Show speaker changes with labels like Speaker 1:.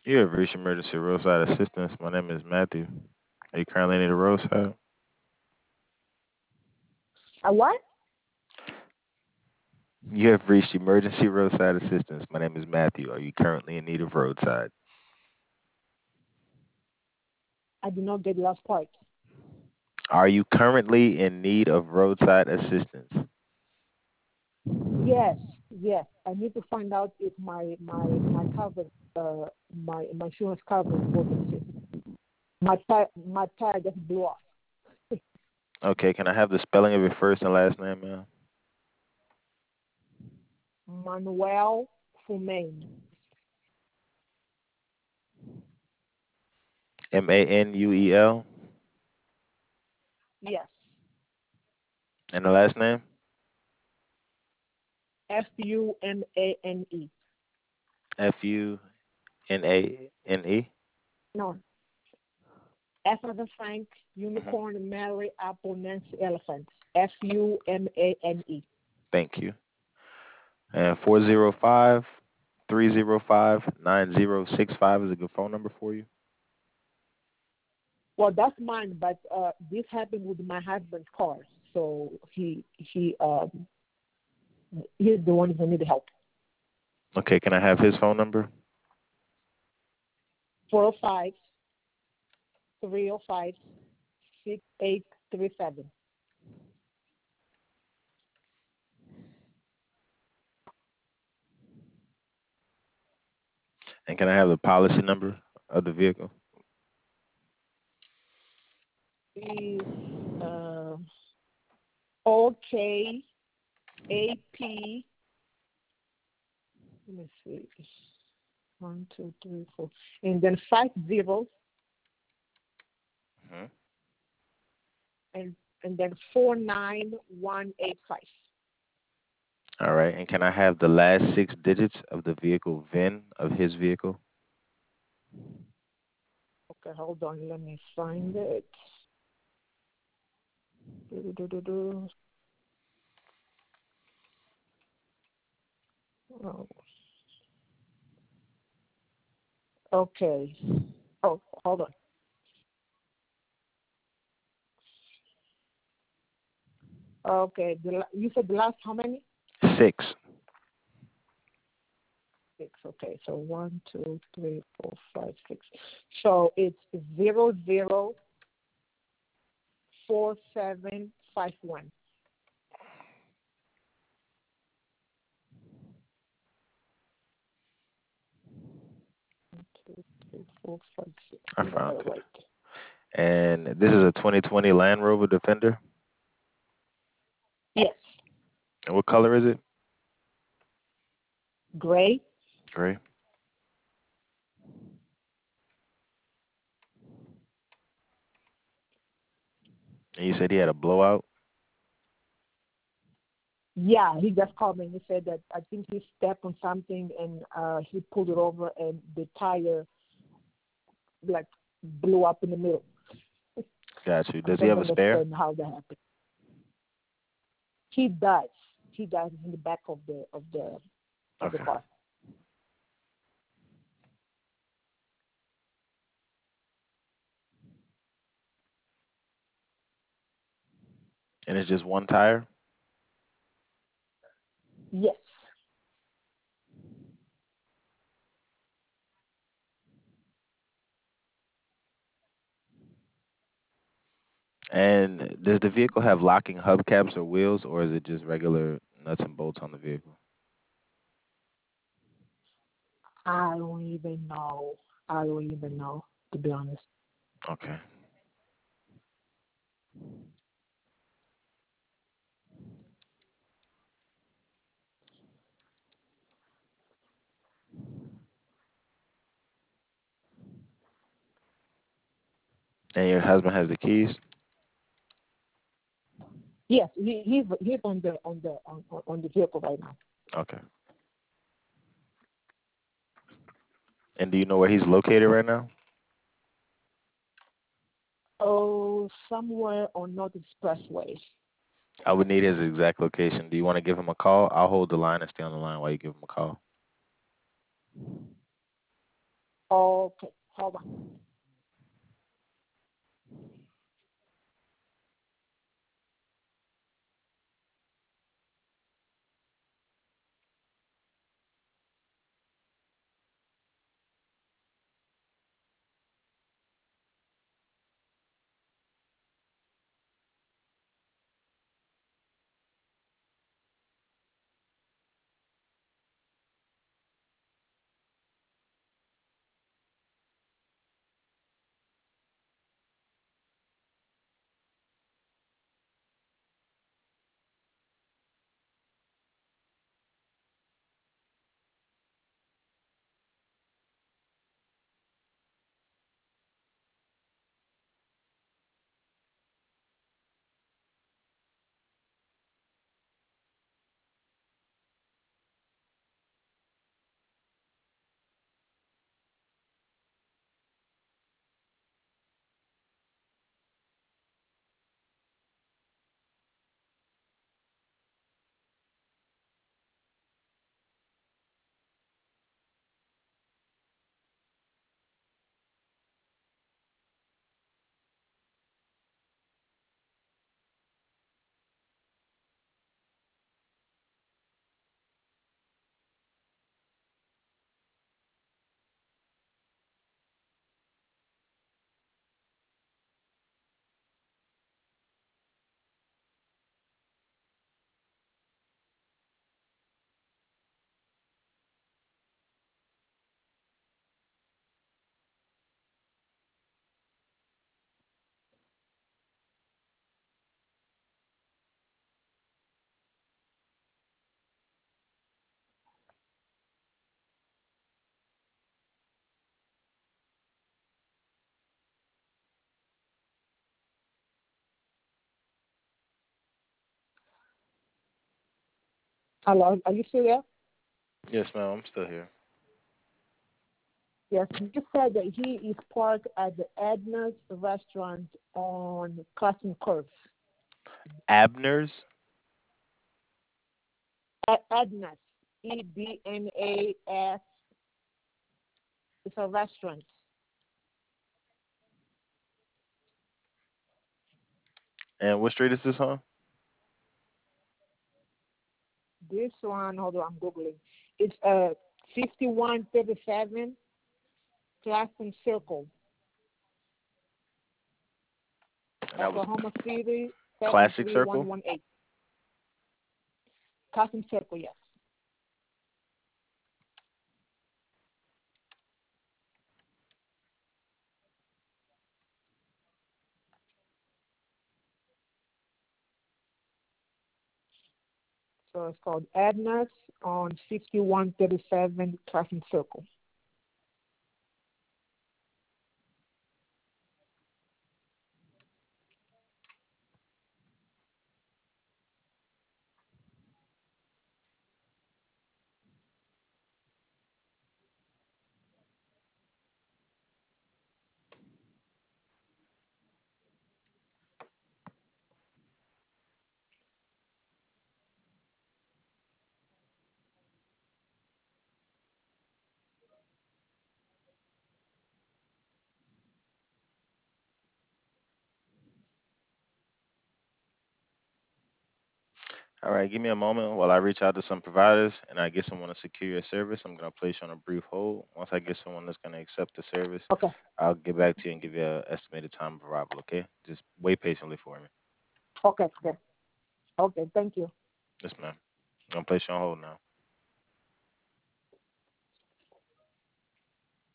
Speaker 1: You have reached emergency roadside assistance. My name is Matthew. Are you currently near the roadside?
Speaker 2: A what?
Speaker 1: You have reached emergency roadside assistance. My name is Matthew. Are you currently in need of roadside?
Speaker 2: I did not get the last part.
Speaker 1: Are you currently in need of roadside assistance?
Speaker 2: Yes, yes. I need to find out if my cover my insurance coverage working system. My tire just blew off.
Speaker 1: Okay, can I have the spelling of your first and last name, ma'am?
Speaker 2: Manuel Fumain.
Speaker 1: Manuel.
Speaker 2: Yes.
Speaker 1: And the last name?
Speaker 2: Fumane.
Speaker 1: Funane.
Speaker 2: No. F as in Frank,
Speaker 1: Mhm.
Speaker 2: Unicorn, Mary, Apple, Nancy, Elephant. Fumane.
Speaker 1: Thank you. And 405-305-9065 is a good phone number for you.
Speaker 2: Well, that's mine, but this happened with my husband's car, so he's the one who need help.
Speaker 1: Okay, can I have his phone number?
Speaker 2: 405 305 6837.
Speaker 1: And can I have the policy number of the vehicle?
Speaker 2: Is uh, OKAP. Let me see. One, two, three, four. And then 50
Speaker 1: Mhm.
Speaker 2: and then 49185.
Speaker 1: All right. And can I have the last six digits of the vehicle VIN of his vehicle?
Speaker 2: Okay, hold on. Let me find it. Do-do-do-do-do. Oh, okay. Oh, hold on. Okay, you said the last how many?
Speaker 1: Six.
Speaker 2: Six. Okay, so one, two, three, four, five, six. So it's 004751. 2, 3, 4, 5, 6. I
Speaker 1: I
Speaker 2: think I
Speaker 1: found
Speaker 2: got it
Speaker 1: it.
Speaker 2: right.
Speaker 1: And this is a 2020 Land Rover Defender.
Speaker 2: Yes,
Speaker 1: And what color is it?
Speaker 2: gray.
Speaker 1: Gray. And you said he had a blowout.
Speaker 2: Yeah, he just called me and he said that I think he stepped on something and he pulled it over and the tire like blew up in the middle.
Speaker 1: Got you.
Speaker 2: I
Speaker 1: Does he
Speaker 2: don't
Speaker 1: have a spare?
Speaker 2: understand how that happened. He does. He does in the back of the
Speaker 1: Okay.
Speaker 2: car.
Speaker 1: And it's just one tire.
Speaker 2: Yes.
Speaker 1: And does the vehicle have locking hubcaps or wheels, or is it just regular nuts and bolts on the vehicle?
Speaker 2: I don't even know. I don't even know, to be honest.
Speaker 1: Okay. And your husband has the keys.
Speaker 2: Yes, he's on the vehicle right now.
Speaker 1: Okay. And do you know where he's located right now?
Speaker 2: Oh, somewhere on North Expressway.
Speaker 1: I would need his exact location. Do you want to give him a call? I'll hold the line and stay on the line while you give him a call.
Speaker 2: Okay, hold on. Hello, are you still there?
Speaker 1: Yes, ma'am. I'm still here.
Speaker 2: Yes, you said that he is parked at the Edna's restaurant on Cotton Curve.
Speaker 1: Abner's.
Speaker 2: Edna's, Ednas. It's a restaurant.
Speaker 1: And what street is this on?
Speaker 2: This one, hold on, I'm googling. It's 5137 Clafton Circle,
Speaker 1: And that was
Speaker 2: Oklahoma City
Speaker 1: Classic Circle.
Speaker 2: 73118. Clafton Circle, yes. So it's called Edna's on 5137 Clafton Circle.
Speaker 1: All right, give me a moment while I reach out to some providers and I get someone to secure your service. I'm going to place you on a brief hold. Once I get someone that's going to accept the service,
Speaker 2: Okay,
Speaker 1: I'll get back to you and give you an estimated time of arrival, okay? Just wait patiently for me.
Speaker 2: okay, okay. Okay, thank you.
Speaker 1: Yes, ma'am. I'm going to place you on hold now.